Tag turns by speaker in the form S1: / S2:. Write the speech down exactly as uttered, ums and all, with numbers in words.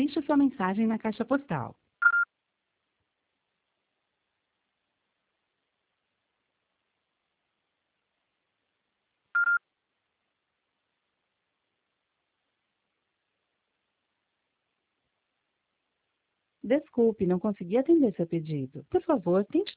S1: Deixe sua mensagem na caixa postal. Desculpe, não consegui atender seu pedido. Por favor, tente